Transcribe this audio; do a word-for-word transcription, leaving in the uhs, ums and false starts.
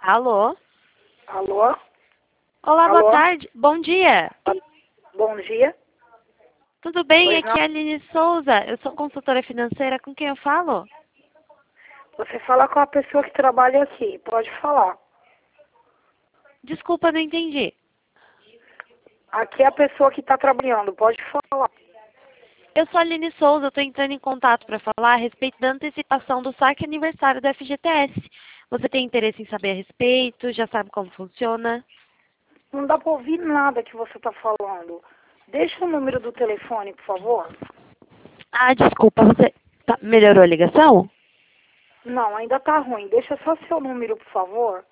Alô? Alô? Olá, Alô? boa tarde. Bom dia. Bom dia. Tudo bem? Pois Aqui não. é a Aline Souza. Eu sou consultora financeira. Com quem eu falo? Você fala com a pessoa que trabalha aqui. Pode falar. Desculpa, não entendi. Aqui é a pessoa que está trabalhando. Pode falar. Eu sou a Aline Souza. Eu estou entrando em contato para falar a respeito da antecipação do saque aniversário da F G T S. Você tem interesse em saber a respeito? Já sabe como funciona? Não dá para ouvir nada que você está falando. Deixa o número do telefone, por favor. Ah, desculpa. Você tá- melhorou a ligação? Não, ainda tá ruim. Deixa só seu número, por favor.